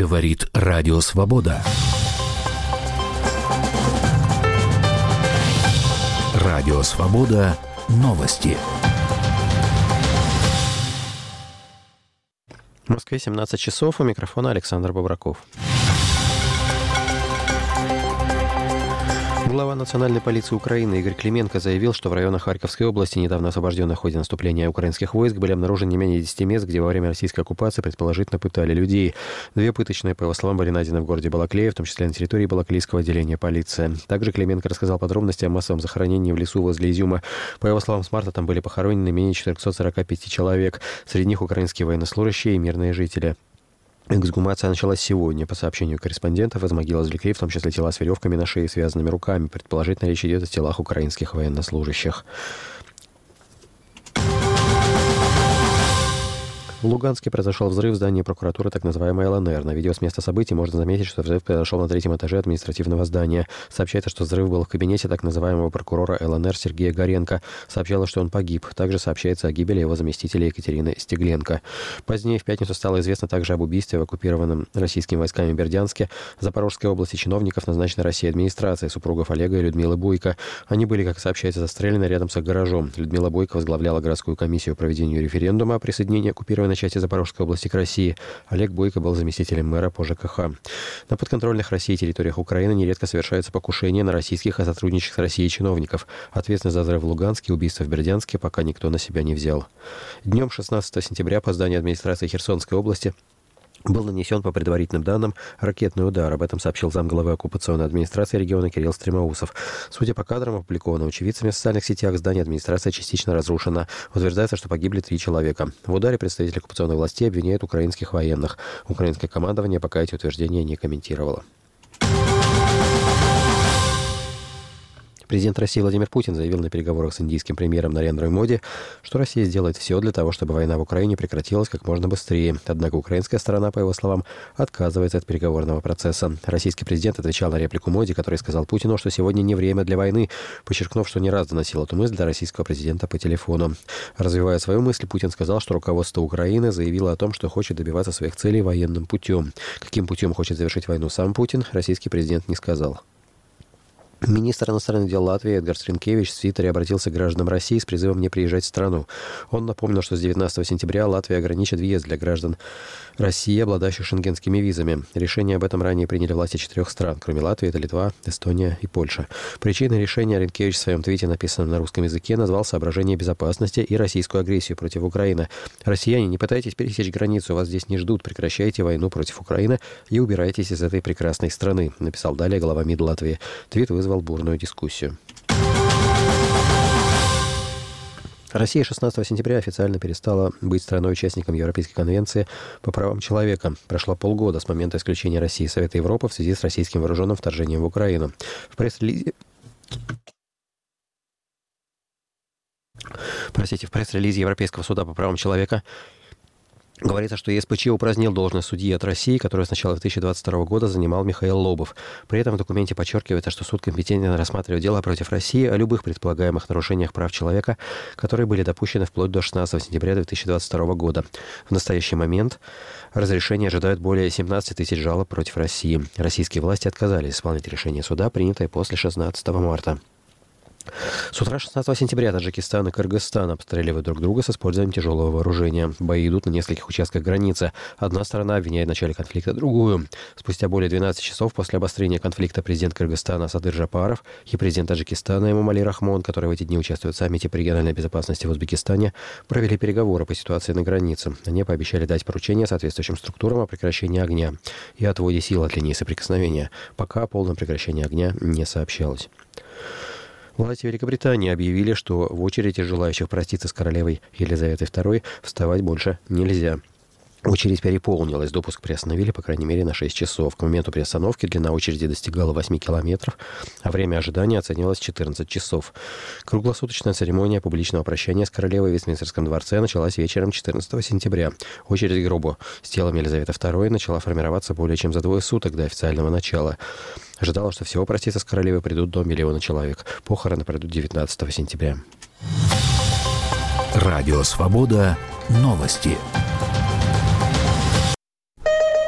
Говорит Радио Свобода. Радио Свобода. Новости. В Москве 17 часов. У микрофона Александр Бобраков. Глава национальной полиции Украины Игорь Клименко заявил, что в районах Харьковской области, недавно освобожденных в ходе наступления украинских войск, были обнаружены не менее 10 мест, где во время российской оккупации предположительно пытали людей. 2 пыточные, по его словам, были найдены в городе Балаклея, в том числе на территории Балаклейского отделения полиции. Также Клименко рассказал подробности о массовом захоронении в лесу возле Изюма. По его словам, с марта там были похоронены не менее 445 человек. Среди них украинские военнослужащие и мирные жители. Эксгумация началась сегодня. По сообщению корреспондентов, из могил извлекли в том числе тела с веревками на шее и связанными руками. Предположительно, речь идет о телах украинских военнослужащих. В Луганске произошел взрыв в здании прокуратуры, так называемой ЛНР. На видео с места событий можно заметить, что взрыв произошел на 3-м этаже административного здания. Сообщается, что взрыв был в кабинете так называемого прокурора ЛНР Сергея Горенко. Сообщалось, что он погиб. Также сообщается о гибели его заместителя Екатерины Стегленко. Позднее в пятницу стало известно также об убийстве в оккупированном российскими войсками Бердянске, Запорожской области чиновников, назначенной Россией администрации, супругов Олега и Людмилы Бойко. Они были, как сообщается, застрелены рядом с их гаражом. Людмила Бойко возглавляла городскую комиссию по проведению референдума о присоединении оккупированной части Запорожской области к России. Олег Бойко был заместителем мэра по ЖКХ. На подконтрольных России территориях Украины нередко совершаются покушения на российских и сотрудничающих с Россией чиновников. Ответственность за взрыв в Луганске и убийство в Бердянске пока никто на себя не взял. Днем 16 сентября по зданию администрации Херсонской области был нанесен, по предварительным данным, ракетный удар. Об этом сообщил замглавы оккупационной администрации региона Кирилл Стремоусов. Судя по кадрам, опубликованным очевидцами в социальных сетях, здание администрации частично разрушено. Утверждается, что погибли 3 человека. В ударе представители оккупационных властей обвиняют украинских военных. Украинское командование пока эти утверждения не комментировало. Президент России Владимир Путин заявил на переговорах с индийским премьером Нарендрой Моди, что Россия сделает все для того, чтобы война в Украине прекратилась как можно быстрее. Однако украинская сторона, по его словам, отказывается от переговорного процесса. Российский президент отвечал на реплику Моди, который сказал Путину, что сегодня не время для войны, подчеркнув, что не раз доносил эту мысль для российского президента по телефону. Развивая свою мысль, Путин сказал, что руководство Украины заявило о том, что хочет добиваться своих целей военным путем. Каким путем хочет завершить войну сам Путин, российский президент не сказал. Министр иностранных дел Латвии Эдгарс Ринкевич в Твиттере обратился к гражданам России с призывом не приезжать в страну. Он напомнил, что с 19 сентября Латвия ограничит въезд для граждан России, обладающих шенгенскими визами. Решение об этом ранее приняли власти 4 стран, кроме Латвии, это Литва, Эстония и Польша. Причиной решения Ринкевич в своем твите, написанном на русском языке, назвал соображение безопасности и российскую агрессию против Украины. «Россияне, не пытайтесь пересечь границу, вас здесь не ждут, прекращайте войну против Украины и убирайтесь из этой прекрасной страны», написал далее глава МИД Латвии. Твит вызвал бурную дискуссию. Россия 16 сентября официально перестала быть страной-участником Европейской конвенции по правам человека. Прошло полгода с момента исключения России из Совета Европы в связи с российским вооруженным вторжением в Украину. В пресс-релизе Европейского суда по правам человека говорится, что ЕСПЧ упразднил должность судьи от России, которую с начала 2022 года занимал Михаил Лобов. При этом в документе подчеркивается, что суд компетентен рассматривать дела против России о любых предполагаемых нарушениях прав человека, которые были допущены вплоть до 16 сентября 2022 года. В настоящий момент разрешение ожидают более 17 тысяч жалоб против России. Российские власти отказались исполнить решение суда, принятое после 16 марта. С утра 16 сентября Таджикистан и Кыргызстан обстреливают друг друга с использованием тяжелого вооружения. Бои идут на нескольких участках границы. Одна сторона обвиняет в начале конфликта другую. Спустя более 12 часов после обострения конфликта президент Кыргызстана Садыр Жапаров и президент Таджикистана Эмомали Рахмон, которые в эти дни участвуют в саммите по региональной безопасности в Узбекистане, провели переговоры по ситуации на границе. Они пообещали дать поручения соответствующим структурам о прекращении огня и отводе сил от линии соприкосновения. Пока о полном прекращении огня не сообщалось. Власти Великобритании объявили, что в очереди желающих проститься с королевой Елизаветой II вставать больше нельзя. Очередь переполнилась, допуск приостановили, по крайней мере, на 6 часов. К моменту приостановки длина очереди достигала 8 километров, а время ожидания оценивалось 14 часов. Круглосуточная церемония публичного прощания с королевой в Вестминстерском дворце началась вечером 14 сентября. Очередь к гробу с телом Елизаветы II начала формироваться более чем за 2 суток до официального начала. Ожидалось, что всего проститься с королевой придут до 1 миллиона человек. Похороны пройдут 19 сентября. Радио «Свобода». Новости.